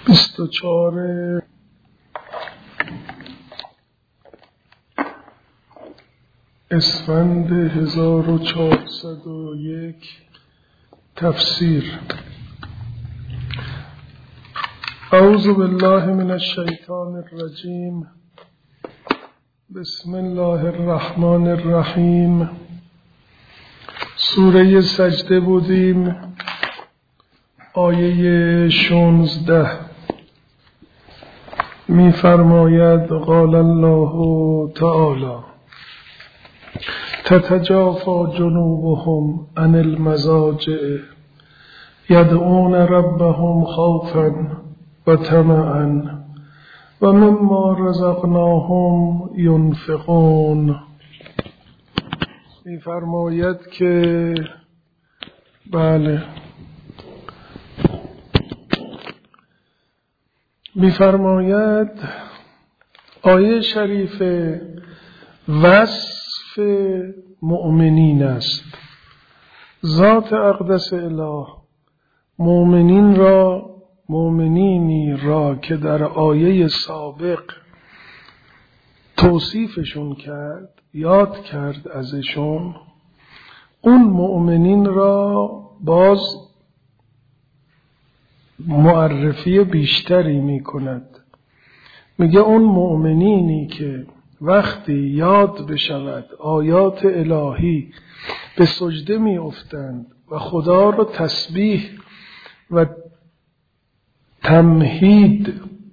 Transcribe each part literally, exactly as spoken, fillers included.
بیست و چهار اسفند هزار و چهارصد و یک تفسیر. اعوذ بالله من الشیطان الرجیم. بسم الله الرحمن الرحیم. سوره سجده بودیم، آیه شانزده. می فرماید قال الله تعالی تتجافى جنوبهم عن المضاجع يدعون ربهم خوفا وطمعا ومما رزقناهم ينفقون. می فرماید که بله می فرماید آیه شریف وصف مؤمنین است. ذات اقدس اله مؤمنین را مؤمنینی را که در آیه سابق توصیفشون کرد، یاد کرد ازشون، اون مؤمنین را باز معرفی بیشتری می کند. میگه اون مؤمنینی که وقتی یاد بشود آیات الهی به سجده می افتند و خدا را تسبیح و تمهید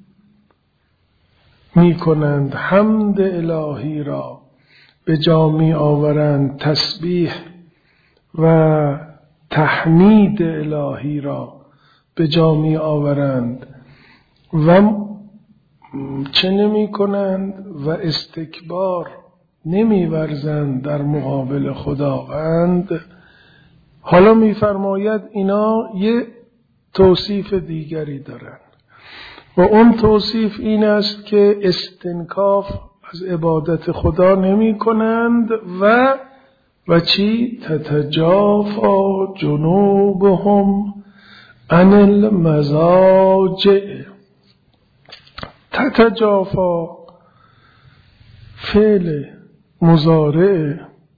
می کنند، حمد الهی را به جا می آورند، تسبیح و تحمید الهی را به جا می آورند و چه نمی کنند و استکبار نمی ورزند در مقابل خداوند. حالا می فرماید اینا یه توصیف دیگری دارند و اون توصیف این است که استنکاف از عبادت خدا نمی کنند و و چی؟ تتجافى جنوبهم عن المضاجع. تتجافى فعل مضارع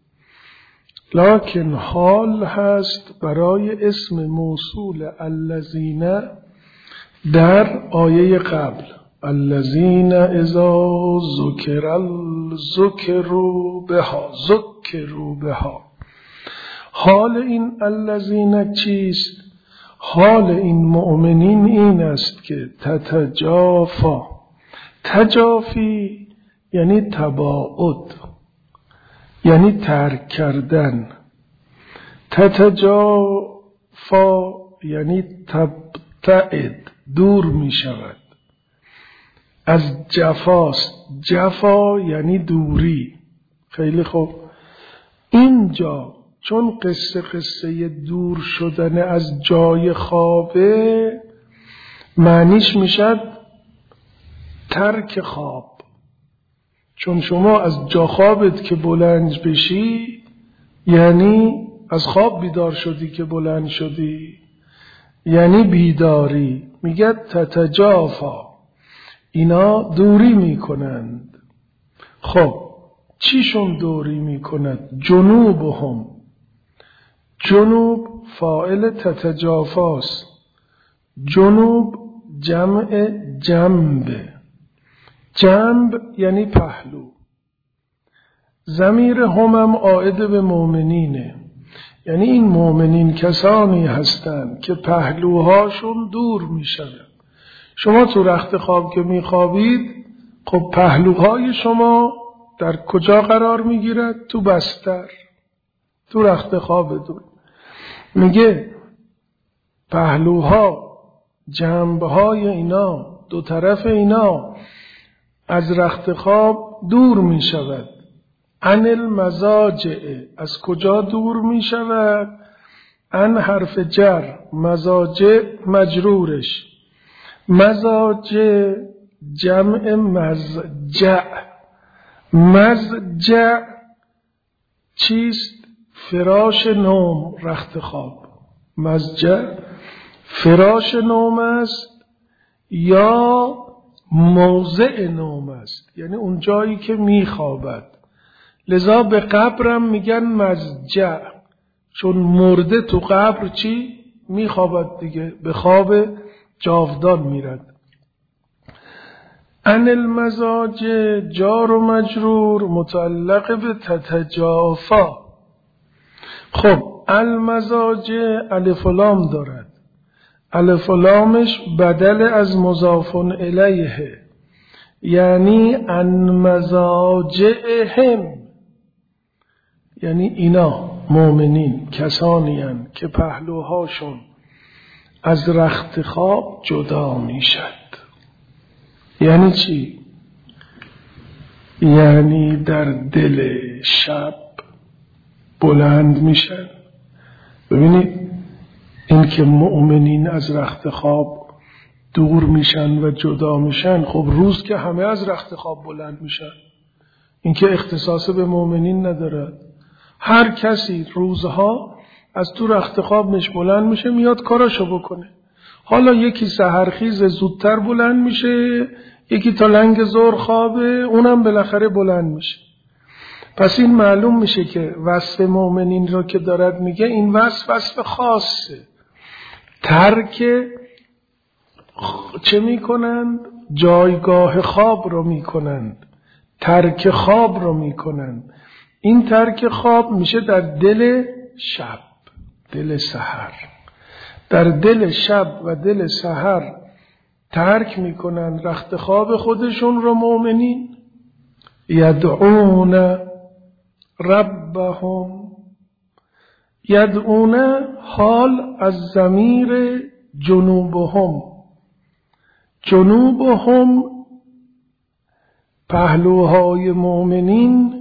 لکن حال هست برای اسم موصول الذین در آیه قبل. الذین اذا ذکر الذکروا بها ذکروا بها. حال این الذین چیست؟ حال این مؤمنین این است که تتجافى، تجافی یعنی تباعد، یعنی ترک کردن. تتجافى یعنی تبتعد، دور می شود. از جفاست، جفا یعنی دوری. خیلی خوب. اینجا چون قصه قصه دور شدن از جای خوابه، معنیش میشد ترک خواب. چون شما از جا خوابت که بلند بشی یعنی از خواب بیدار شدی که بلند شدی، یعنی بیداری. میگه تتجافى، اینا دوری میکنند. خب چیشون دوری میکند؟ جنوبهم. جنوب فاعل تتجافاست. جنوب جمع جنب. جنب یعنی پهلو. ضمیر همم عائد به مؤمنینه، یعنی این مؤمنین کسانی هستند که پهلوهاشون دور می شود. شما تو رخت خواب که می خوابید، خب پهلوهای شما در کجا قرار می گیرد؟ تو بستر، تو رخت خوابتون. میگه پهلوها، جنبهای اینا، دو طرف اینا از رخت خواب دور می شود. عن المضاجع، از کجا دور می شود؟ عن حرف جر، مضاجع مجرورش. مضاجع جمع مضجع. مضجع چیست؟ فراش نوم، رخت خواب. مضجع فراش نوم است یا موضع نوم است، یعنی اون جایی که میخوابد. لذا به قبرم میگن مضجع، چون مرده تو قبر چی؟ میخوابد دیگه، به خواب جاودان میرد. ان المزاج جار و مجرور متعلق به تتجافا. خب المزاج الف و لام دارد، الف و لامش بدل از مضاف الیه، یعنی ان مزاجهم، یعنی اینا مؤمنین کسانی هستند که پهلوهاشون از رخت خواب جدا میشد. یعنی چی؟ یعنی در دل شب بلند میشن. ببینید این که مؤمنین از رخت خواب دور میشن و جدا میشن، خب روز که همه از رخت خواب بلند میشن، این که اختصاص به مؤمنین نداره. هر کسی روزها از تو رخت خواب مش بلند میشه، میاد کاراشو بکنه. حالا یکی سحرخیز زودتر بلند میشه، یکی تا لنگ ظهر خوابه، اونم بالاخره بلند میشه. پس این معلوم میشه که وصف مؤمنین رو که دارد میگه، این وصف وصف خاصه. ترک چه میکنند؟ جایگاه خواب رو میکنند، ترک خواب رو میکنند. این ترک خواب میشه در دل شب، دل سحر. در دل شب و دل سحر ترک میکنن رخت خواب خودشون رو مؤمنین. یدعون ربهم، یدعون حال از ضمیر جنوبهم. جنوبهم پهلوهای مؤمنین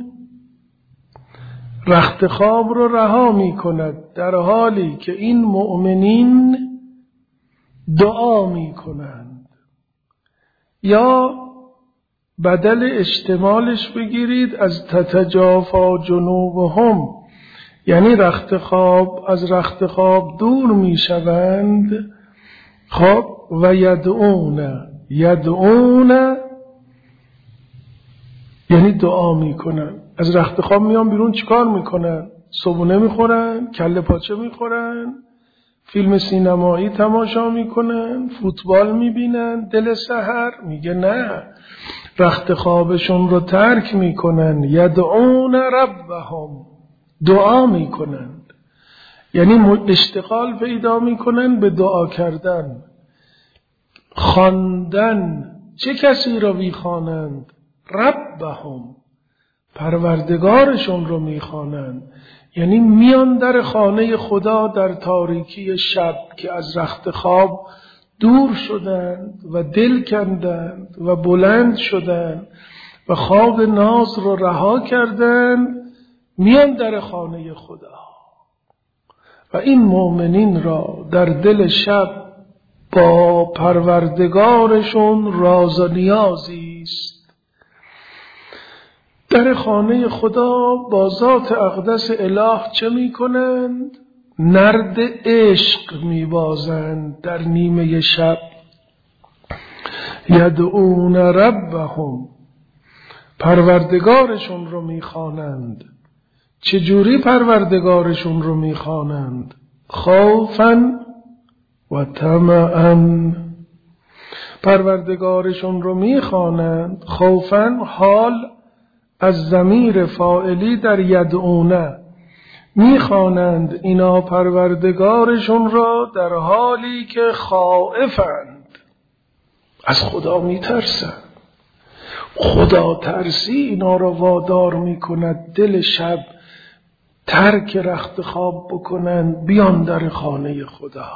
رخت خواب رو رها می کند، در حالی که این مؤمنین دعا می کنند. یا بدل اشتمالش بگیرید از تتجافا جنوبهم، یعنی رخت خواب از رخت خواب دور می شوند. خب و یدعون، یدعون یعنی دعا می کنند. از رخت خواب میان بیرون چیکار میکنن؟ صبحونه میخورن، کله پاچه میخورن، فیلم سینمایی تماشا میکنن، فوتبال میبینن. دل سحر میگه نه، رخت خوابشون رو ترک میکنن. یدعون ربهم، دعا میکنن، یعنی اشتغال پیدا میکنن به دعا کردن، خواندن. چه کسی را میخوانند؟ ربهم، پروردگارشون رو میخوانند. یعنی میان در خانه خدا در تاریکی شب که از رخت خواب دور شدند و دل کندند و بلند شدند و خواب ناز رو رها کردند، میان در خانه خدا. و این مؤمنین را در دل شب با پروردگارشون راز و نیازی است. در خانه خدا با ذات اقدس اله چه می کنند؟ نرد عشق می بازند در نیمه شب. یدعون ربهم، پروردگارشون رو می خوانند. چجوری پروردگارشون رو می خوانند؟ خوفاً و طمعاً، پروردگارشون رو می خوانند. خوفاً حال از ضمیر فاعلی در یدعونه، میخوانند اینا پروردگارشون را در حالی که خائفند، از خدا میترسند. خدا ترسی اینا را وادار میکند دل شب ترک رخت خواب بکنند، بیان در خانه خدا.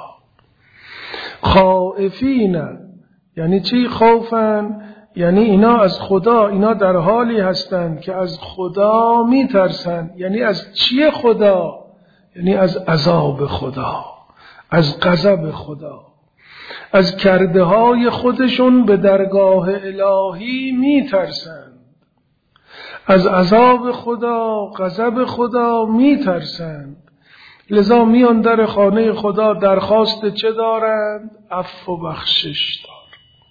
خائفین یعنی چی؟ خوفن یعنی اینا از خدا، اینا در حالی هستند که از خدا میترسند. یعنی از چی خدا؟ یعنی از عذاب خدا، از غضب خدا، از کرده های خودشون به درگاه الهی میترسند، از عذاب خدا، غضب خدا میترسند. لذا میان در خانه خدا درخواست چه دارند؟ عفو و بخشش دار.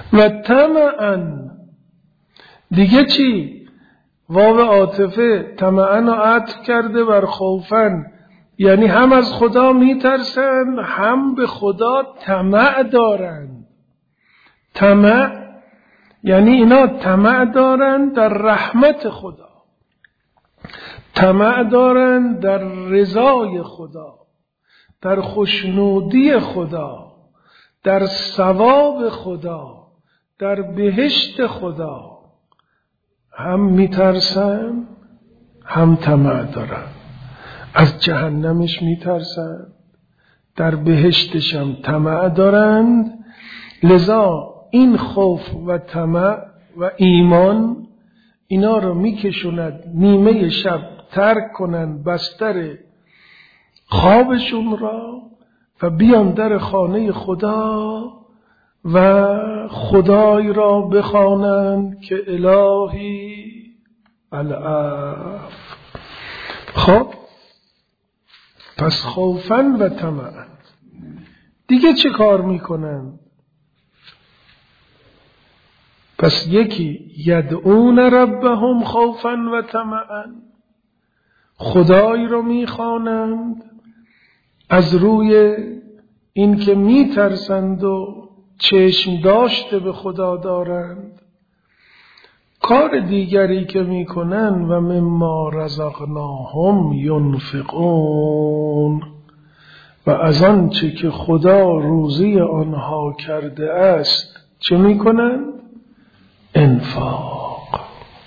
و طمعا دیگه چی؟ واو عاطفه طمعا رو عطف کرده بر خوفن، یعنی هم از خدا میترسن هم به خدا طمع دارن. طمع یعنی اینا طمع دارن در رحمت خدا، طمع دارن در رضای خدا، در خوشنودی خدا، در ثواب خدا، در بهشت خدا. هم میترسن هم طمع دارن، از جهنمش میترسن، در بهشتش هم طمع دارند. لذا این خوف و طمع و ایمان اینا رو میکشوند نیمه شب ترک کنن بستر خوابشون را و بیان در خانه خدا و خدای را بخوانند که الهی العفو. خب پس خوفن و طمعن دیگه چه کار میکنن؟ پس یکی یدعون ربهم خوفا و طمعا، خدای رو میخوانند از روی این که میترسند و چشم داشته به خدا دارند. کار دیگری که میکنن و مما رزقناهم ینفقون، و از آنچه که خدا روزی آنها کرده است چه میکنن؟ انفاق.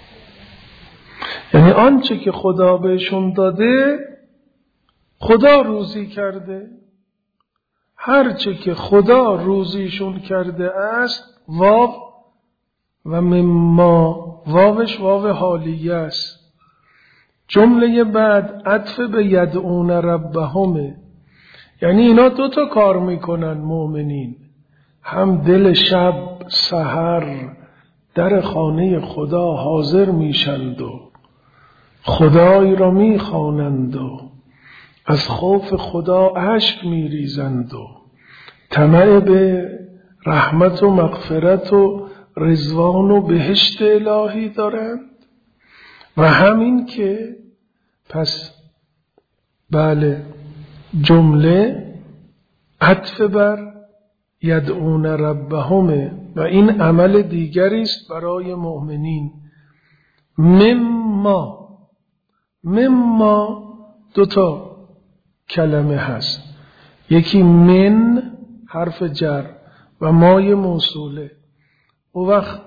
یعنی آنچه که خدا بهشون داده خدا روزی کرده، هرچه که خدا روزیشون کرده است. واو و مما، واوش واو حالیه است. جمله بعد عطف به یدعون ربهمه، یعنی اینا دو تا کار میکنن مؤمنین، هم دل شب سحر در خانه خدا حاضر میشند و خدای را میخوانند و از خوف خدا اشک میریزند و طمع به رحمت و مغفرت و رضوان و بهشت الهی دارند. و همین که پس بله جمله عطف بر یدعون ربهمه و این عمل دیگری است برای مؤمنین. مما، مما دو تا کلمه هست، یکی من حرف جر و مای موصوله، او وقت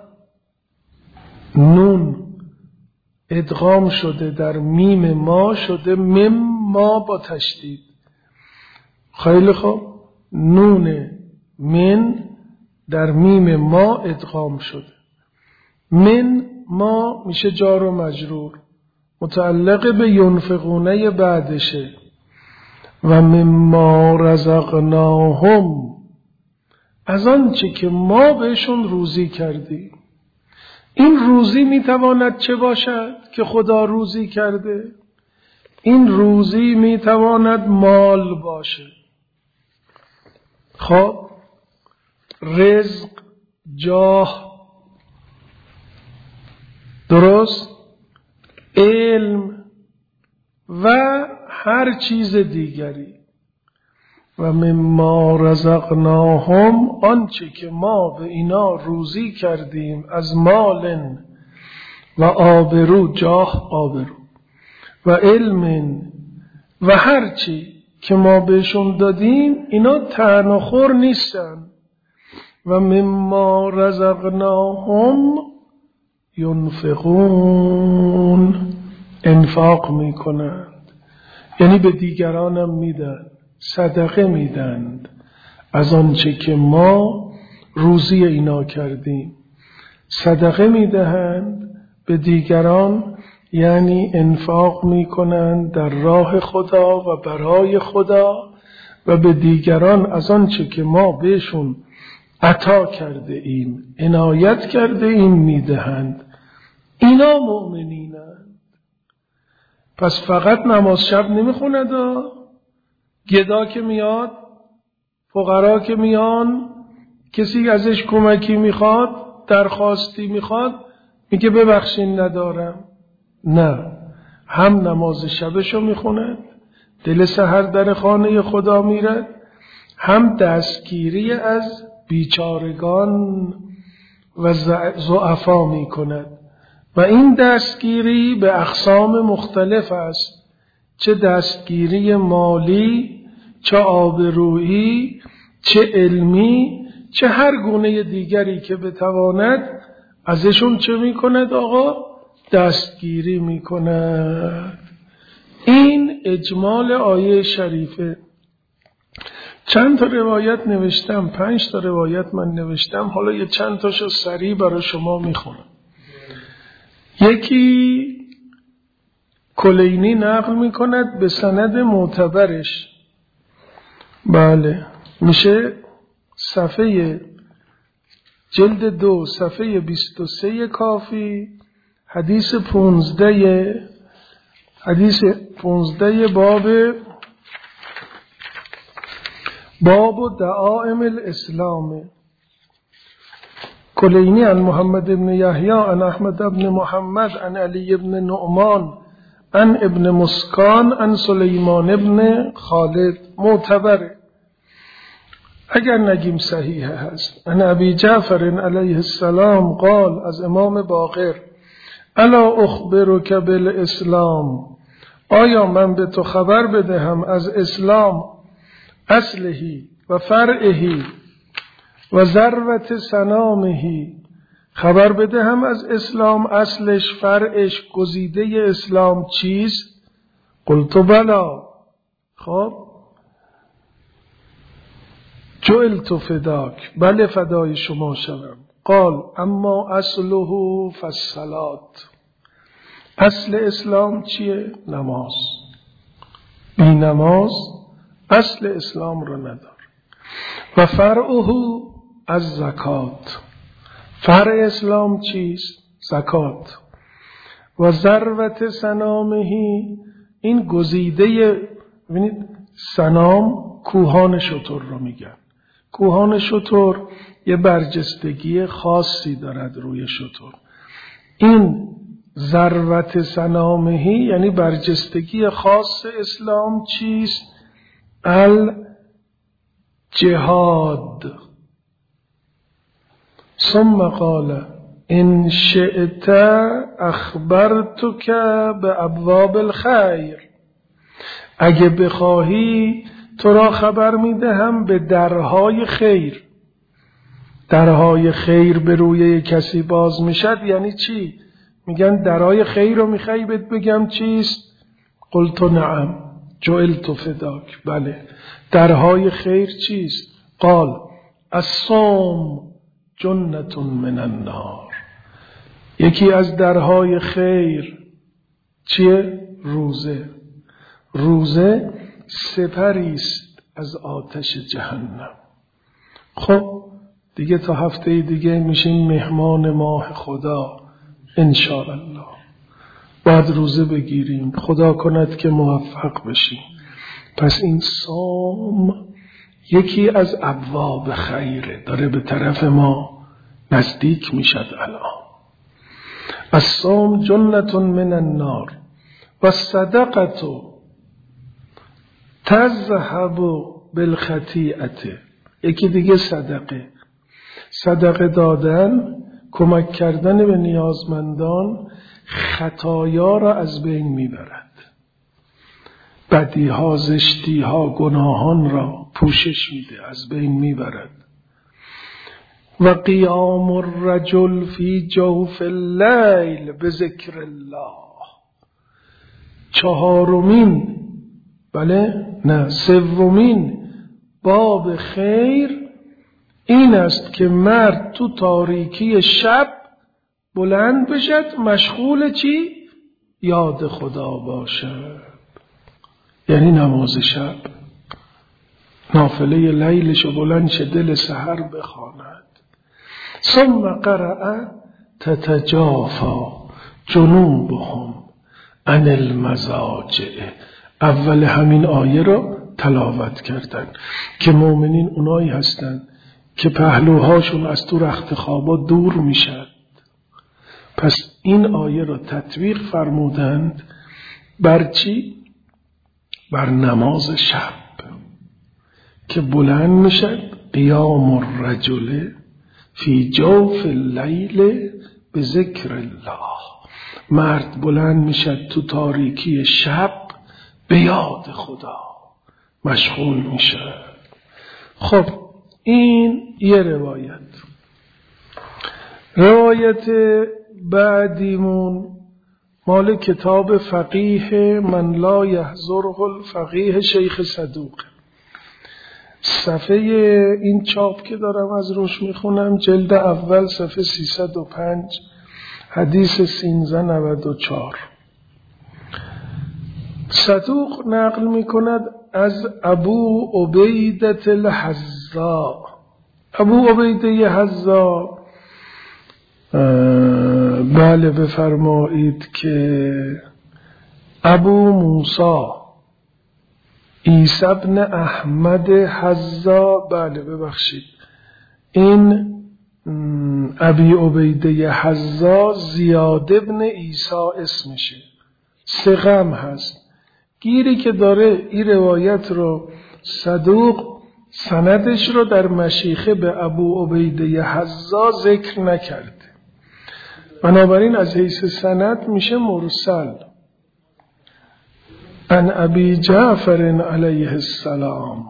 نون ادغام شده در میم ما شده مما با تشدید. خیلی خوب، نون من در میم ما ادغام شده، من ما میشه جار و مجرور، متعلق به ینفقونه بعدشه. و مما رزقناهم، از آنچه که ما بهشون روزی کردیم. این روزی میتواند چه باشد که خدا روزی کرده؟ این روزی میتواند مال باشه، خب رزق، جاه، درست، علم و هر چیز دیگری. و مما رزقناهم، آنچه که ما به اینا روزی کردیم از مال و آبرو، جاه آبرو، و علم و هر چی که ما بهشون دادیم، اینا طعن و خور نیستن. و مما رزقناهم ینفقون، انفاق میکنند، یعنی به دیگرانم میدن، صدقه میدند از آنچه که ما روزی اینا کردیم. صدقه میدهند به دیگران، یعنی انفاق میکنند در راه خدا و برای خدا و به دیگران از آنچه که ما بهشون عطا کرده ایم، عنایت کرده ایم میدهند. اینا مؤمنینند. پس فقط نماز شب نمیخوند، گدا که میاد، فقرا که میان، کسی ازش کمکی میخواد، درخواستی میخواد، میگه ببخشین ندارم. نه، هم نماز شبشو میخونه، دل سحر در خانه خدا میره، هم دستگیری از بیچارگان و ضعفا میکند. و این دستگیری به اقسام مختلف است، چه دستگیری مالی، چه آبرویی، چه علمی، چه هر گونه دیگری که بتواند ازشون چه میکند آقا؟ دستگیری میکند. این اجمال آیه شریفه. چند تا روایت نوشتم، پنج تا روایت من نوشتم، حالا یه چند تاشو سریع برای شما میخونم. یکی کلینی نقل میکند به سند معتبرش، بله، میشه صفحه جلد دو صفحه بیست و سه کافی، حدیث پونزده، حدیث پونزده باب باب دعائم الاسلام. کلینی عن محمد بن یحیی عن احمد بن محمد عن علی بن نعمان عن ابن مسکان عن سلیمان بن خالد، معتبره اگر نگیم صحیح هست. عن ابی جعفر علیه السلام قال، از امام باقر، الا اخبرک بالاسلام، آیا من به تو خبر بدهم از اسلام، اصلهی و فرعهی و ذروت سنامهی، خبر بدهم از اسلام اصلش، فرعش، گزیده اسلام چیست؟ قلت بلا، خب جعلت فداک، بله فدای شما شدم. قال اما اصله فالصلات، اصل اسلام چیه؟ نماز. بی نماز اصل اسلام رو ندار. و فرعه از زکات، فرع اسلام چیست؟ زکات. و ذروت سنامهی، این گزیده، ببینید سنام کوهان شتر رو میگن. کوهان شتر یه برجستگی خاصی دارد روی شتر. این ذروت سنامهی یعنی برجستگی خاص اسلام چیست؟ الجهاد. ثم قال ان شئت اخبرتک بابواب الخیر، اگه بخواهی تو را خبر میدهم به درهای خیر. درهای خیر به روی کسی باز میشد یعنی چی؟ میگن درهای خیر رو میخوای بهت بگم چیست؟ قلت نعم جعلت فداک، بله درهای خیر چیست؟ قال الصوم جنة من النار، یکی از درهای خیر چیه؟ روزه. روزه سپریست از آتش جهنم. خب دیگه تا هفته دیگه میشیم مهمان ماه خدا انشاءالله. بعد روزه بگیریم، خدا کند که موفق بشیم. پس این صوم یکی از ابواب خیره، داره به طرف ما نزدیک میشد الان. الصوم جنة من النار و صدقت تذهب بالخطیئه، یکی دیگه صدقه. صدقه دادن، کمک کردن به نیازمندان خطایا را از بین میبرد، بدیها، زشتیها، گناهان را پوشش میده، از بین میبرد. و قیام الرجل فی جوف اللیل بذکر الله، چهارمین، بله نه سومین باب خیر این است که مرد تو تاریکی شب بلند بشد، مشغول چی؟ یاد خدا باشد، یعنی نماز شب، نافله لیلشو بلند شه، دل سحر بخواند. ثم قرأ تتجافا جنوبهم عن المضاجع، اول همین آیه رو تلاوت کردن که مؤمنین اونایی هستند که پهلوهاشون از تو رخت خوابا دور میشد. پس این آیه را تطبیق فرمودند بر چی؟ بر نماز شب که بلند میشد قیام الرجل فی جوف اللیل به ذکر الله. مرد بلند میشد تو تاریکی شب به یاد خدا مشغول میشد. خب این یه روایت. روایت بعدیمون مال کتاب فقیه من لا یحضره الفقیه شیخ صدوق. صفحه این چاپ که دارم از روش میخونم جلد اول صفحه سیصد و پنج حدیث سیزده نود و چهار. صدوق نقل میکند از ابو عبیده الحذاء. ابو عبیده حذاء بله بفرمایید که ابو موسی عیسی ابن احمد حذاء، بله ببخشید این ابی عبیده حذاء زیاد ابن عیسی اسمشه، ثقه هست. گیری که داره این روایت رو صدوق سندش رو در مشیخه به ابو عبیده حذاء ذکر نکرده، بنابراین از حیث سند میشه مرسل. عن ابی جعفر علیه السلام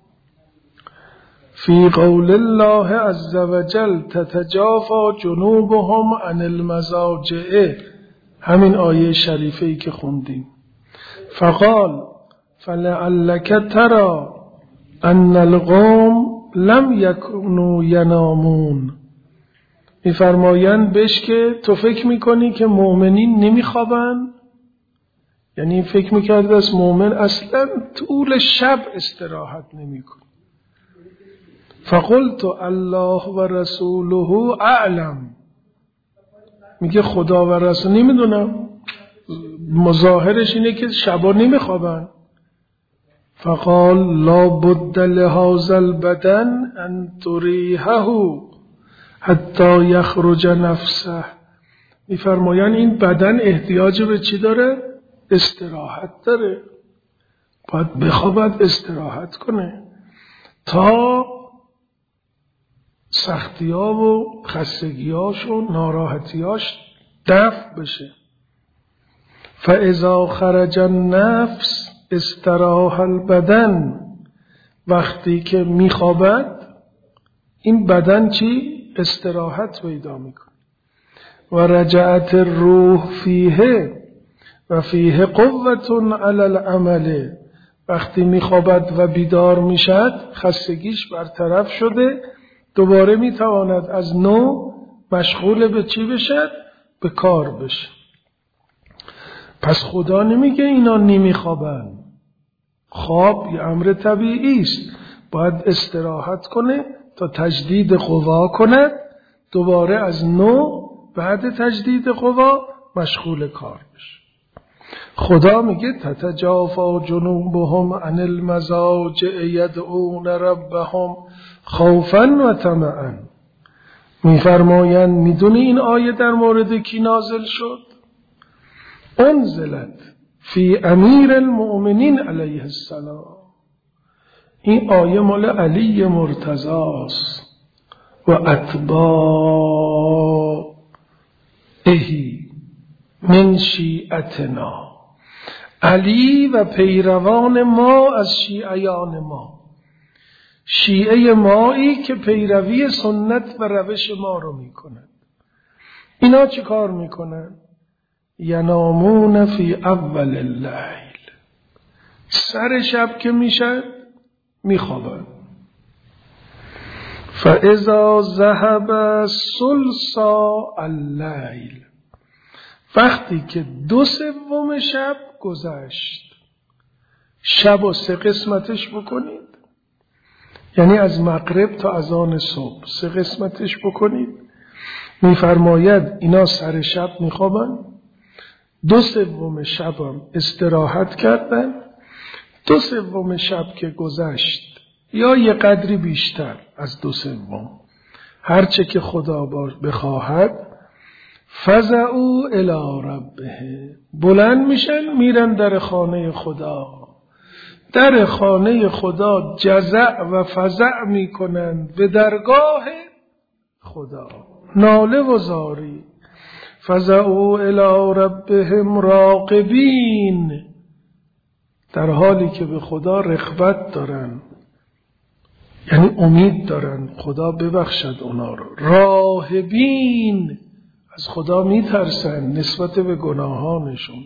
فی قول الله عز وجل تتجافى جنوبهم عن المضاجع، همین آیه شریفه‌ای که خوندیم. فقال فلعلك ترى ان القوم لم يكونوا ينامون. میفرمایند بهش که تو فکر میکنی که مؤمنین نمیخوابن؟ یعنی فکر میکرد از مؤمن اصلا طول شب استراحت نمیکنه. فقلت الله و رسوله اعلم، میگه خدا و رسول نمیدونم، مظاهرش اینه که شبا نمیخوابن. فقال لا بد لهذا البدن ان تریحه حتی یخرج نفسه. میفرمایند این بدن احتیاج به چی داره؟ استراحت داره، باید بخوابد استراحت کنه تا سختی‌ها و خستگی‌هاش و ناراحتی‌هاش دفع بشه. فاذا خرج النفس استراح البدن، وقتی که میخوابد این بدن چی؟ استراحت پیدا میکنه. و رجعت الروح فیه و فیه قوة علی العمل، وقتی میخوابد و بیدار میشد خستگیش برطرف شده، دوباره میتواند از نو مشغول به چی بشد؟ به کار بشه. پس خدا نمیگه اینا نمیخوابن، خواب یه امر طبیعی است، باید استراحت کنه تا تجدید قوا کنه، دوباره از نو بعد تجدید قوا مشغول کار بشه. خدا میگه تتجافى جنوبهم عن المضاجع یدعون ربهم خوفا و طمعا. میفرمایند میدونی این آیه در مورد کی نازل شد؟ انزلت فی امیر المؤمنین علیه السلام. این آیه مال علی مرتضی است و اتباعه من شیعتنا، علی و پیروان ما از شیعیان ما، شیعه مایی که پیروی سنت و روش ما رو میکنند. اینا چی کار میکنند؟ ینامون فی اول اللیل، سر شب که میشن میخوابن. فاذا ذهب ثلثا اللیل، وقتی که دو سوم شب گذشت، شب و سه قسمتش بکنید، یعنی از مغرب تا اذان صبح سه قسمتش بکنید. میفرماید اینا سر شب میخوابن، دو سوم شب هم استراحت کردن، دو سوم شب که گذشت یا یه قدری بیشتر از دو سوم، هرچه که خدا بخواهد. فزعوا الی ربه، بلند میشن میرن در خانه خدا. در خانه خدا جزع و فزع میکنند به درگاه خدا، ناله و زاری. فزعوا الی ربهم راغبین، در حالی که به خدا رغبت دارن، یعنی امید دارن خدا ببخشد اونا رو. راهبین، از خدا میترسن نسبت به گناهانشون.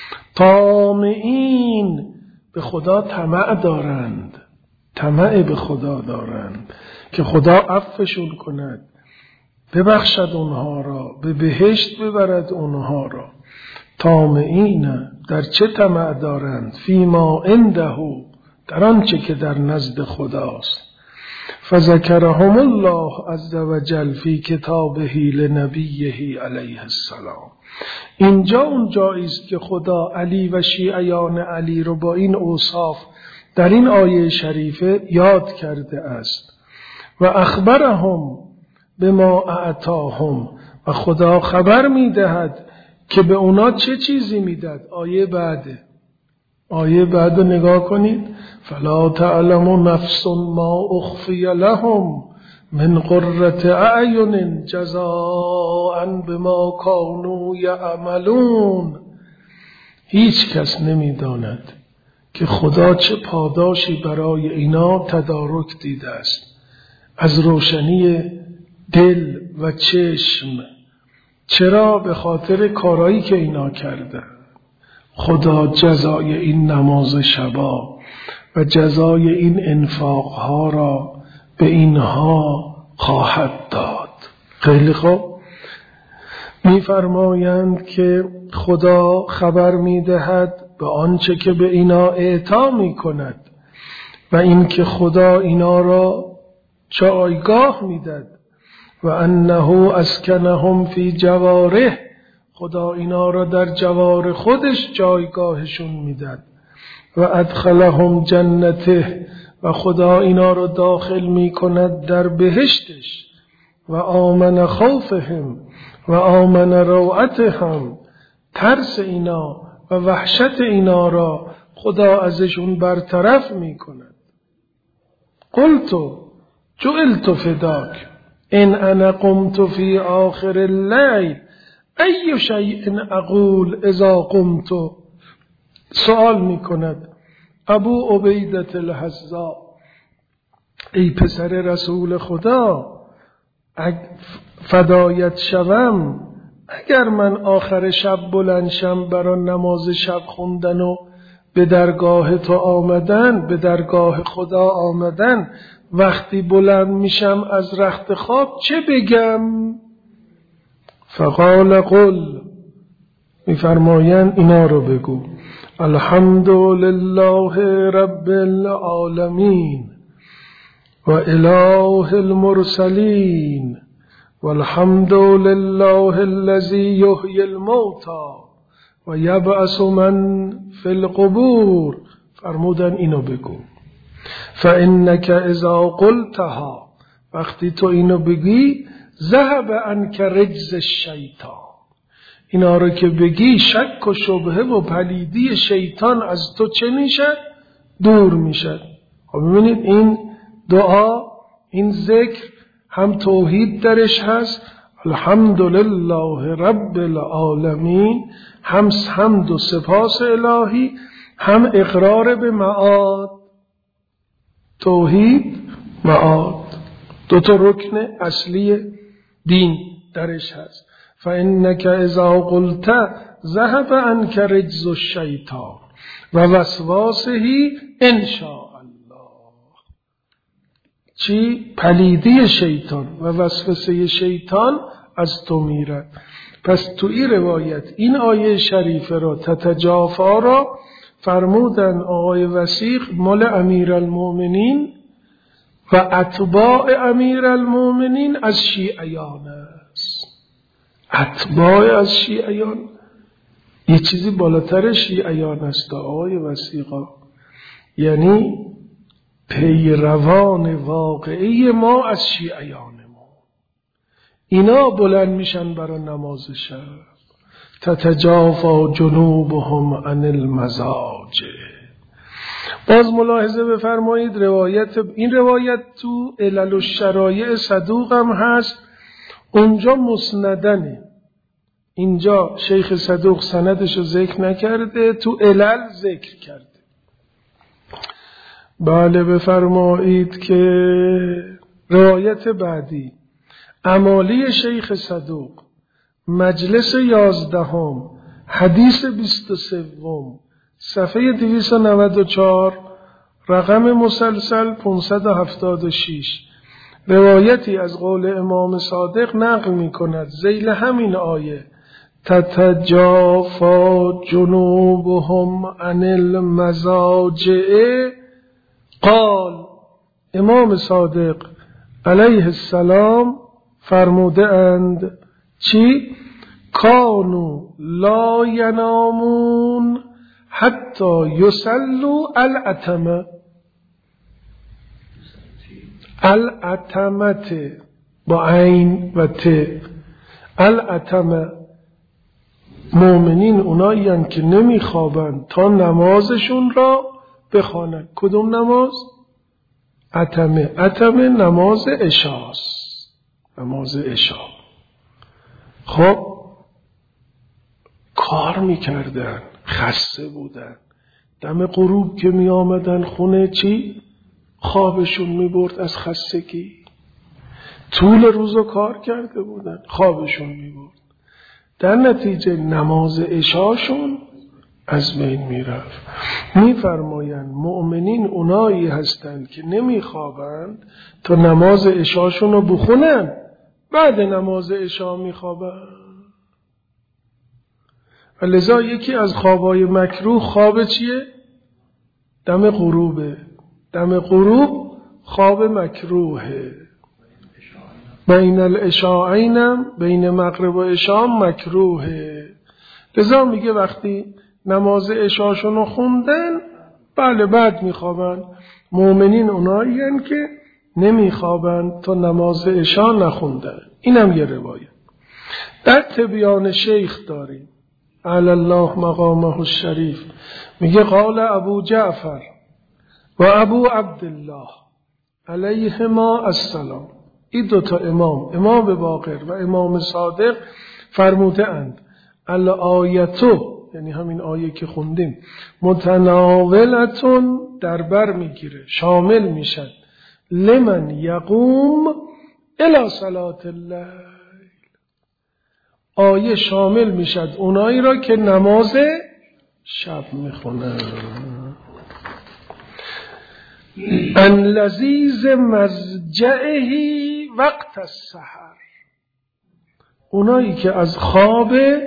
طامعین، به خدا طمع دارند، طمع به خدا دارند که خدا عفوشون کند، ببخشد اونها را، به بهشت ببرد اونها را. طامعین، در چه طمع دارند؟ فیما عنده، در آنچه که در نزد خداست. فذکرهم الله عز وجل فی کتابه لنبیه علیه السلام. اینجا اون جایی است که خدا علی و شیعیان علی رو با این اوصاف در این آیه شریفه یاد کرده است. و اخبرهم بما اعطاهم، و خدا خبر میدهد که به اونا چه چیزی میداد. آیه بعده، آیه بعد رو نگاه کنید. فلا تعلم نفس ما اخفی لهم من قرة اعین جزاء بما کانوا یعملون. هیچ کس نمیداند که خدا چه پاداشی برای اینا تدارک دیده است از روشنی دل و چشم. چرا؟ به خاطر کارایی که اینا کردن. خدا جزای این نماز شبا و جزای این انفاقها را به اینها خواهد داد. خیلی خوب. می‌فرمایند که خدا خبر می‌دهد به آنچه که به اینا اعطا می‌کند و این که خدا اینا را جایگاه می‌دهد. و انه اسکنهم فی جواره، خدا اینا را در جوار خودش جایگاهشون میداد. و ادخلهم جنته، و خدا اینا را داخل میکند در بهشتش. و آمن خوفهم و آمن روعتهم، ترس اینا و وحشت اینا را خدا ازشون برطرف میکند. قلتو جعلت فداک ان انا قمت فی آخر اللیل ای شیء اقول اذا قمت. سوال میکند ابو عبیدة الحذاء، ای پسر رسول خدا، فدایت شوم اگر من آخر شب بلند شم برای نماز شب خوندن و به درگاه تو آمدن، به درگاه خدا آمدن، وقتی بلند میشم از رخت خواب چه بگم؟ فقال قل، میفرمایند اینا رو بگو: الحمد لله رب العالمین و اله المرسلین والحمد لله الذی یحیی الموتى و یبعث من فی القبور. فرمودن اینو بگو. فانک اذا قلتها، وقتی تو اینو بگی، ذهب عنک رجز الشیطان، اینا رو که بگی شک و شبهه و پلیدی شیطان از تو چه میشه؟ دور میشه. خب ببینید این دعا، این ذکر هم توحید درش هست، الحمد لله رب العالمین، هم حمد و سپاس الهی، هم اقرار به معاد. توحید، معاد، دو تا رکن اصلی دین درش هست. فانک اذا قلت ذهب عنک رجز الشیطان و وسواسه ان شاء الله. چی؟ پلیدی شیطان و وسوسه شیطان از تو میرد. پس تو این روایت این آیه شریفه را تتجافا را فرمودن آقای وثیق مال امیرالمؤمنین و اتباع امیرالمؤمنین از شیعیان است. اتباع از شیعیان یه چیزی بالاتر شیعیان است آقای وثیقا، یعنی پیروان واقعی ما از شیعیان ما، اینا بلند میشن برای نماز شب. تتجافا جنوبهم عن المضاجع. باز ملاحظه بفرمایید روایت این روایت تو علل الشرایع صدوق هم هست، اونجا مسندنه، اینجا شیخ صدوق سندش رو ذکر نکرده، تو علل ذکر کرده. بله بفرمایید که روایت بعدی امالی شیخ صدوق مجلس یازدهم حدیث بیست و سوم صفحه دویست و نود و چهار رقم مسلسل پانصد و هفتاد و شش روایتی از قول امام صادق نقل می کند ذیل همین آیه تتجافا جنوبهم عن المضاجع. قال امام صادق علیه السلام فرموده اند چی؟ کانوا لا ینامون حتی یصلوا العتمه. العتمت با عین و ت. العتمه مؤمنین اونایی هستند که نمیخوابند تا نمازشون را بخوانند. کدوم نماز؟ عتمه. عتمه نماز عشاست. نماز عشا. خب کار میکردن، خسته بودن، دم غروب که می آمدن خونه چی؟ خوابشون می برد از خستگی. طول روزو کار کرده بودن، خوابشون می برد. در نتیجه نماز عشاشون از بین می رفت. می فرمایند مؤمنین اونایی هستند که نمی خوابند تا نماز عشاشون رو بخونن، بعد نماز عشا می خوابند. لذا یکی از خوابای مکروه خواب چیه؟ دم غروبه. دم غروب خواب مکروهه. بین العشاءین بین مغرب و عشا مکروهه. لذا میگه وقتی نماز عشاشون رو خوندن بله بعد میخوابن. مؤمنین اونایی هستند که نمیخوابن تا نماز عشا نخوندن. اینم یه روایت. در تبیان شیخ داریم علی الله مقامه الشریف میگه قال ابو جعفر و ابو عبدالله علیهما السلام، این دوتا امام، امام باقر و امام صادق فرموده اند الآیتو، یعنی همین آیه که خوندیم، متناولتون در بر میگیره، شامل میشد لمن یقوم الی صلاة الله. آیه شامل میشد اونایی را که نماز شب میخونن. ان لذیذ مضجعه وقت السحر، اونایی که از خواب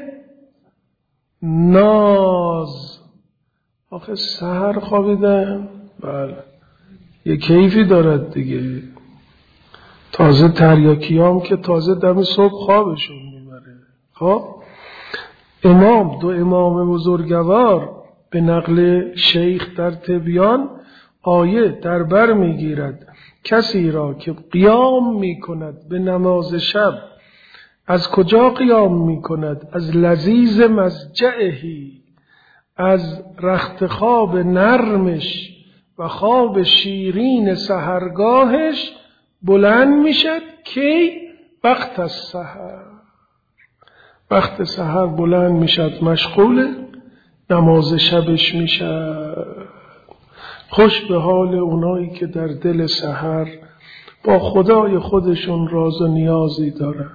ناز، آخه سحر خوابیدن، بله یه کیفی دارد دیگه. تازه تریاکیام که تازه دم صبح خوابشون میبره. خب امام دو امام بزرگوار به نقل شیخ در تبیان آیه در بر میگیرد کسی را که قیام میکند به نماز شب. از کجا قیام میکند؟ از لذیذ مضجعهی، از رخت خواب نرمش و خواب شیرین سحرگاهش بلند میشد. کی؟ وقت السحر. وقت سحر بلند میشد، مشغول نماز شبش میشد. خوش به حال اونایی که در دل سحر با خدای خودشون راز و نیازی دارن،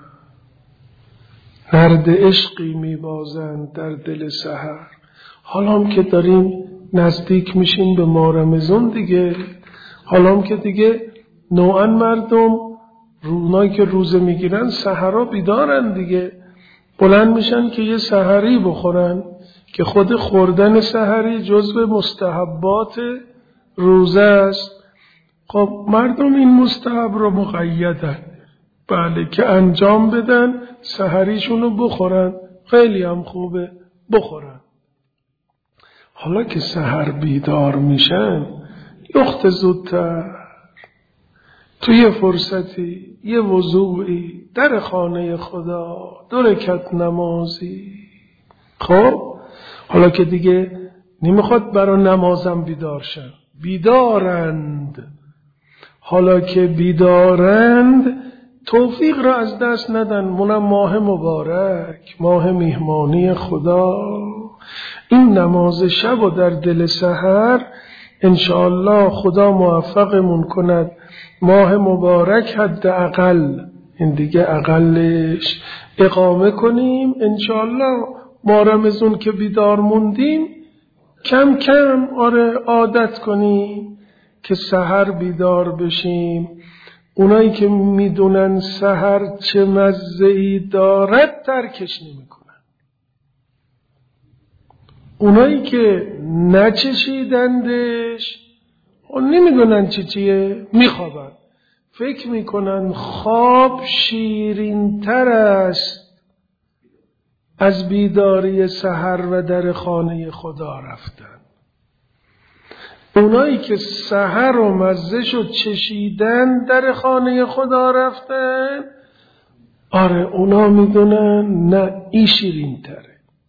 نرد عشقی میبازند در دل سحر. حالا که داریم نزدیک میشیم به ماه رمضان دیگه، حالا که دیگه نوعا مردم اونایی که روزه میگیرن سحرا بیدارن دیگه، بلند میشن که یه سحری بخورن که خود خوردن سحری جزو مستحبات روزه است. خب مردم این مستحب رو مقیدن، بله که انجام بدن، سحریشون رو بخورن، خیلی هم خوبه بخورن. حالا که سحر بیدار میشن یخت زودتر توی یه فرصتی، یه وضوعی، در خانه خدا، دو رکعت نمازی. خب حالا که دیگه نمیخواد برای نمازم بیدار شن، بیدارند. حالا که بیدارند توفیق را از دست ندن. منم ماه مبارک، ماه میهمانی خدا. این نماز شب و در دل سحر انشاءالله خدا موفقمون کند ماه مبارک حداقل این دیگه اقلش اقامه کنیم. انشاءالله ما رمضان که بیدار موندیم کم کم آره عادت کنیم که سحر بیدار بشیم. اونایی که میدونن سحر چه مزه‌ای دارد ترکش نمیکنن. اونایی که نچشیدندش اون نمیدونن چی چیه، میخوابن. فکر میکنن خواب شیرین تر است از بیداری سحر و در خانه خدا رفتن. اونایی که سحر و مزه‌ش رو چشیدن در خانه خدا رفتن، آره اونا میدونن نه ای شیرین تره.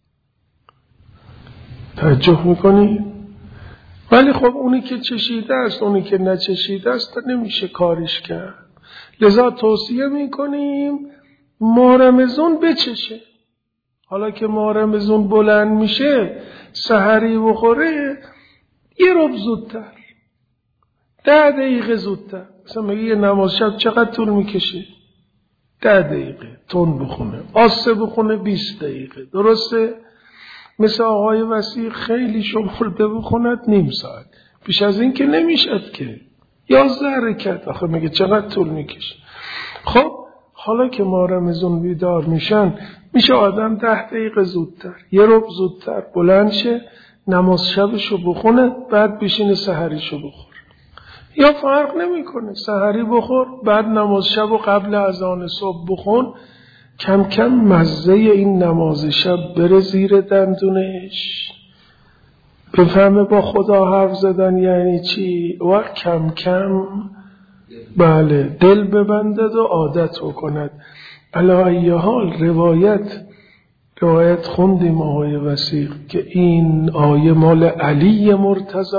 توجه میکنی؟ ولی خب اونی که چشیده است، اونی که نچشیده است نمیشه کارش کرد. لذا توصیه میکنیم ماه رمضان بچشه. حالا که ماه رمضان بلند میشه سحری بخوره یه ربع زودتر، ده دقیقه زودتر. مثلا میگه یه نماز شب چقدر طول میکشه؟ ده دقیقه تون بخونه، آسه بخونه بیست دقیقه. درسته؟ مثل آقای وسیع خیلی شمرده بخوند نیم ساعت. پیش از این که نمیشد که یازده رکعت. آخه میگه چقدر طول میکشه. خب حالا که ما رمضان بیدار میشن میشه آدم ده دقیقه زودتر، یه ربع زودتر بلند شه، نماز شبشو بخونه، بعد بشینه سحریشو بخور. یا فرق نمیکنه سحری بخور بعد نماز شب و قبل اذان صبح بخون. کم کم مزه این نماز شب بره زیر دندونش، بفهمه با خدا حرف زدن یعنی چی، و کم کم بله دل ببندد و عادت بکند. علی ای حال روایت روایت خوندیم آقای وسیق که این آیه مال علی مرتضی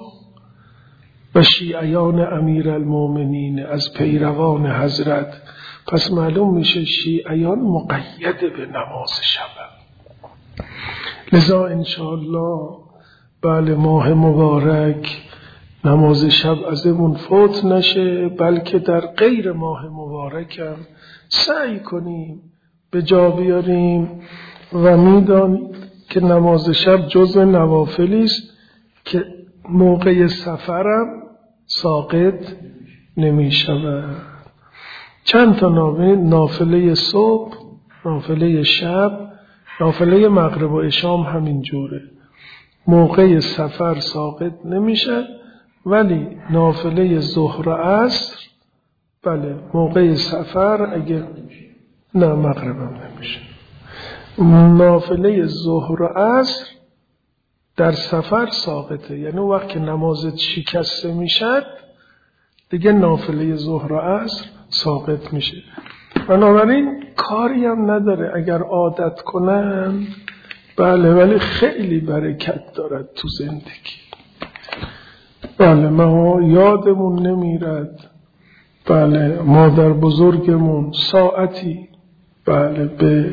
و شیعیان امیر المومنین از پیروان حضرت. پس معلوم میشه شیعیان مقید به نماز شب. لذا انشاءالله بله ماه مبارک نماز شب ازمون فوت نشه، بلکه در غیر ماه مبارکم سعی کنیم به جا بیاریم. و میدانید که نماز شب جزء نوافلی است که موقع سفرم ساقط نمی شود. چند تا نافله صبح، نافله شب، نافله مغرب و عشام همین جوره. موقع سفر ساقط نمیشه، ولی نافله ظهر و عصر بله موقع سفر اگه نه مغربم نمیشه. نافله ظهر و عصر در سفر ساقطه، یعنی وقت که نمازت شکسته میشد دیگه نافله ظهر و عصر ساقط میشه. بنابراین کاری هم نداره اگر عادت کنن بله، ولی خیلی برکت دارد تو زندگی. بله ما یادمون نمیرد بله مادر بزرگمون ساعتی بله به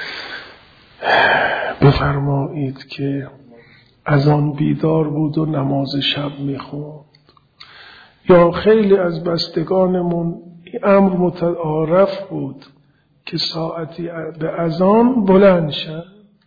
بفرمایید که از آن بیدار بود و نماز شب میخوند. یا خیلی از بستگانمون این امر متعارف بود که ساعتی به اذان بلند شد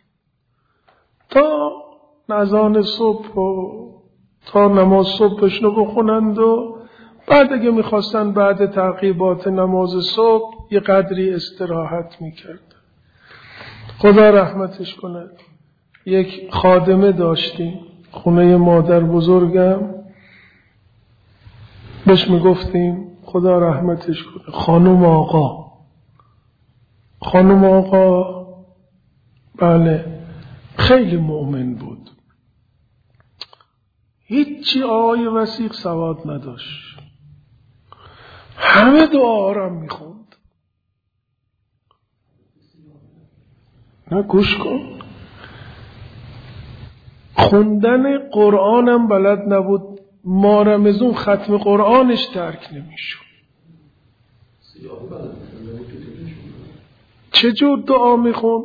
تا اذان صبح و تا نماز صبحشون رو بخونند و بعد اگه میخواستن بعد تعقیبات نماز صبح یه قدری استراحت میکرد. خدا رحمتش کنه. یک خادمه داشتیم خونه مادر بزرگم، بهش میگفتیم خدا رحمتش کنه خانم آقا. خانم آقا بله خیلی مؤمن بود. هیچی آقای وثیق سواد نداشت، همه دعا را میخوند. نه گوش کن، خوندن قرآنم بلد نبود، ما رمزون ختم قرآنش ترک نمیشد. چجور دعا میخوند؟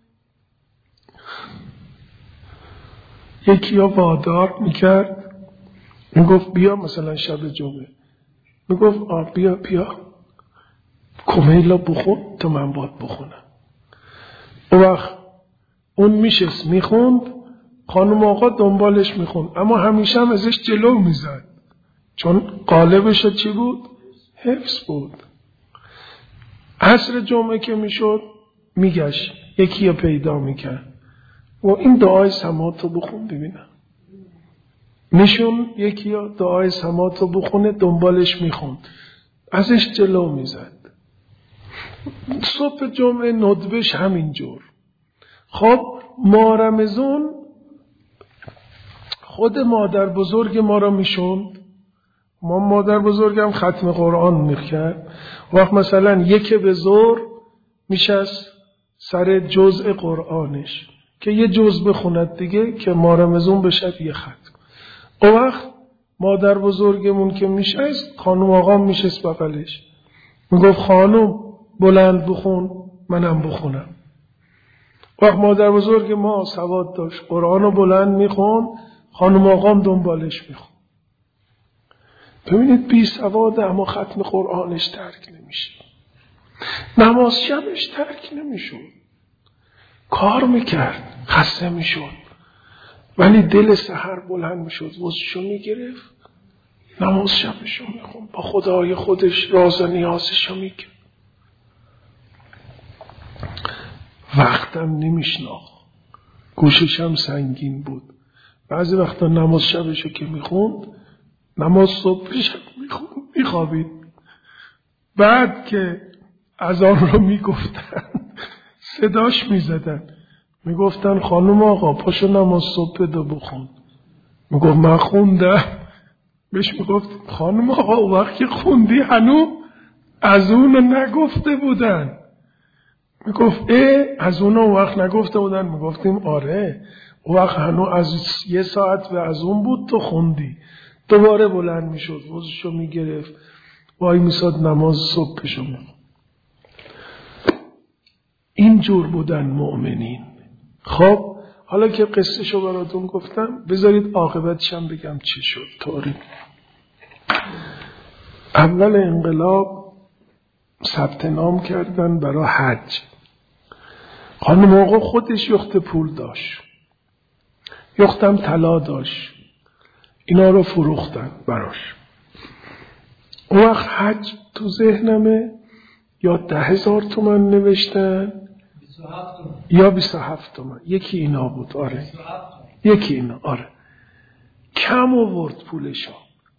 یکی ها وادار میکرد، میگفت بیا مثلا شب جمعه، میگفت آه بیا بیا کمیلا بخون تا من باید بخونم. اون وقت اون میشست میخوند، خانم آقا دنبالش میخوند، اما همیشه هم ازش جلو میزد، چون قالبش چی بود؟ حفظ بود. عصر جمعه که میشد میگشت یکی رو پیدا میکرد و این دعای سماعت رو بخون ببینم، میشون یکی رو دعای سماعت رو بخونه، دنبالش میخوند، ازش جلو میزد. صبح جمعه ندبش همینجور. خب ما رمضان خود مادر بزرگ ما را میشوند، ما مادر بزرگم ختم قرآن میکرد، وقت مثلا یک به ظهر میشست سر جزء قرآنش که یه جزء بخوند دیگه که ما رمضان بشه یه ختم. اون وقت مادر بزرگمون که میشست، خانم آقا میشست بغلش، میگفت خانم بلند بخون منم بخونم. وقت مادر بزرگ ما سواد داشت، قرآن رو بلند میخوند، خانم آقام دنبالش میخوند. ببینید بی سواد اما ختم قرآنش ترک نمیشه، نماز شبش ترک نمیشون، کار میکرد خسته میشون، ولی دل سحر بلند میشد، وضوشو میگرفت، نماز شبشو میخوند، با خدای خودش راز و نیازشو میگه. وقتم نمیشناخت، گوششم سنگین بود. بعضی وقتا نماز شبشو که میخوند، نماز صبحش میخوند میخوابید. بعد که اذان رو میگفتن صداش میزدن، میگفتن خانم آقا پاشو نماز صبح دو بخون. میگفت من خوندم. بهش میگفت خانم آقا او وقت که خوندی هنوز از اون نگفته بودن. میگفت اه از اون اون وقت نگفته بودن. میگفتیم آره اون وقت هنوز از یه ساعت و از اون بود تو خوندی. دوباره بلند میشد، وضوشو میگرفت، وای میساد نماز صبحشو میخوند. اینجور بودن مؤمنین. خب حالا که قصه شو براتون گفتم، بذارید عاقبتش هم بگم چی شد. طوری اول انقلاب ثبت نام کردن برای حج. خانم آقا خودش یخت پول داشت، یختم طلا داشت، اینا رو فروختن براش. اون وقت حج تو ذهنمه یا ده هزار تومن نوشتن یا بیست و هفت تومن، یکی اینا بود. آره یکی اینا. آره کم آورد پولشو،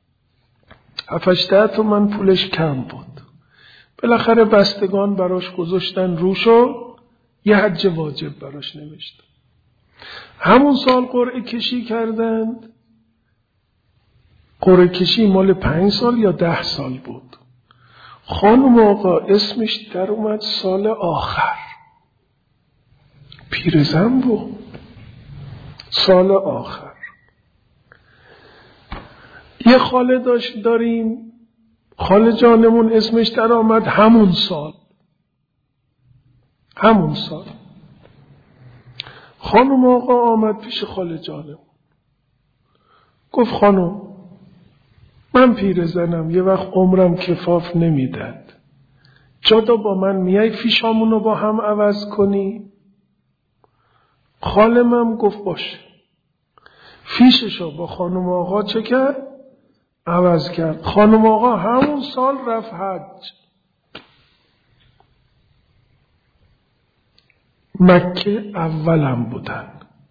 هفت تومن پولش کم بود. بالاخره بستگان براش گذاشتن روشو، یه حج واجب براش نوشتن. همون سال قرعه کشی کردند. قرعه کشی مال پنج سال یا ده سال بود. خانم آقا اسمش در اومد سال آخر، پیرزن بود، سال آخر. یه خاله داشت داریم، خاله جانمون اسمش در آمد همون سال، همون سال. خانم آقا آمد پیش خاله جانمون، گفت خانم من پیرزنم، یه وقت عمرم کفاف نمیداد، جدا با من میای فیشامونو با هم عوض کنی؟ خالمم گفت باشه. فیششو با خانم آقا چه کرد؟ عوض کرد. خانم آقا همون سال رفت حج. مکه اولم بودن،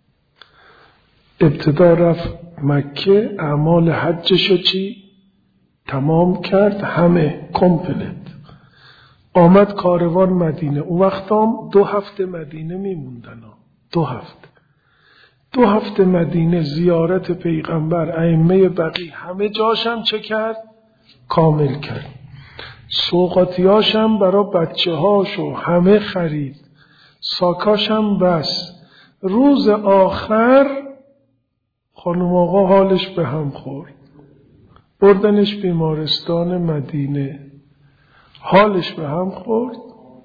ابتدا رفت مکه، اعمال حجشو چی؟ تمام کرد، همه کمپلت. آمد کاروان مدینه. اون وقت هم دو هفته مدینه میموندن، دو هفته. دو هفته مدینه زیارت پیغمبر، ائمه بقی همه جاشم چه کرد؟ کامل کرد. سوغاتیاشم برا بچه هاشو همه خرید، ساکاشم بس. روز آخر خانم آقا حالش به هم خورد، بردنش بیمارستان مدینه، حالش به هم خورد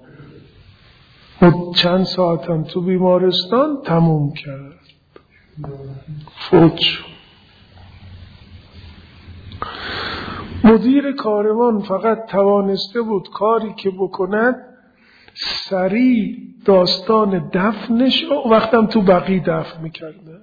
و چند ساعتم تو بیمارستان تموم کرد، فوت شد. مدیر کاروان فقط توانسته بود کاری که بکند سریع داستان دفنش، وقتم تو بقی دفن میکرده،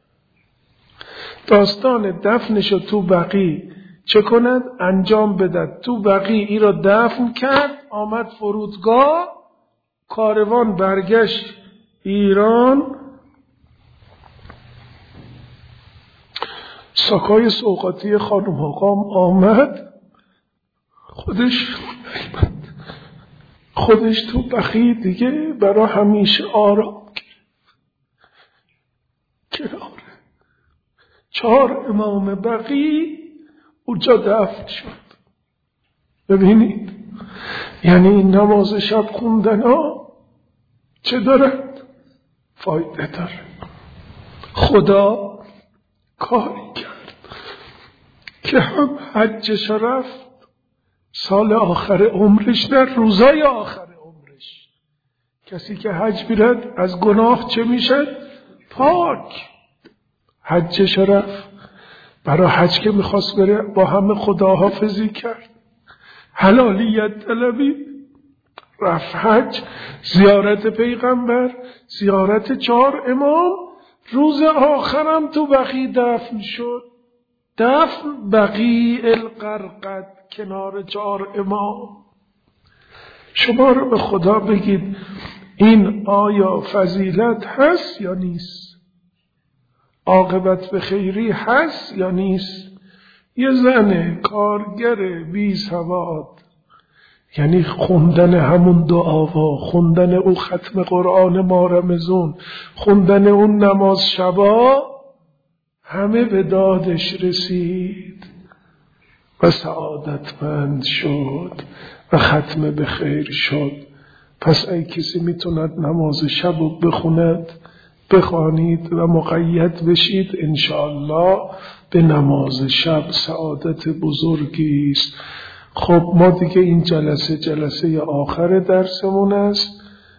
داستان دفنش رو تو بقی چه کند؟ انجام بدد. تو بقی ای را دفن کرد، آمد فرودگاه، کاروان برگشت ایران. ساکای سوغاتی خانم آقام آمد، خودش خودش تو بقی دیگه برا همیشه آرام کنار چهار امام بقی اونجا دفن شد. ببینید یعنی این نماز شب خوندن ها چه دارد؟ فایده داره. خدا کاری کرد که هم حجش رفت سال آخر عمرش، در روزای آخر عمرش. کسی که حج میرد از گناه چه میشد؟ پاک. حجش رفت، برای حج که میخواست بره با همه خداحافظی کرد، حلالیت طلبی، رفت حج، زیارت پیغمبر، زیارت چهار امام، روز آخرم تو بقی دفن شد. دفن بقی القرقد، کنار چهار امام. شما رو به خدا بگید این آیا فضیلت هست یا نیست؟ عاقبت به خیری هست یا نیست؟ یه زن کارگر بی سواد، یعنی خوندن همون دعاوا، خوندن او ختم قرآن ما رمضان، خوندن اون نماز شبا، همه به دادش رسید و سعادتمند شد و ختم به خیر شد. پس ای کسی میتوند نماز شب رو بخوند، بخوانید و مقید بشید، انشاءالله به نماز شب سعادت بزرگی است. خب ما دیگه این جلسه جلسه آخر درسمون است.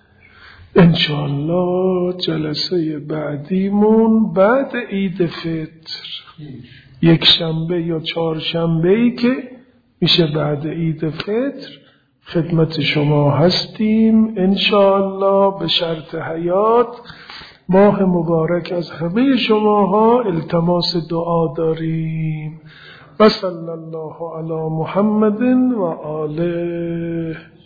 انشاءالله جلسه بعدیمون بعد عید فطر، یک شنبه یا چهار شنبه ای که میشه بعد عید فطر، خدمت شما هستیم انشاءالله. به شرط حیات ماه مبارک از همه شماها التماس دعا داریم. و صلی الله علی محمد و آله.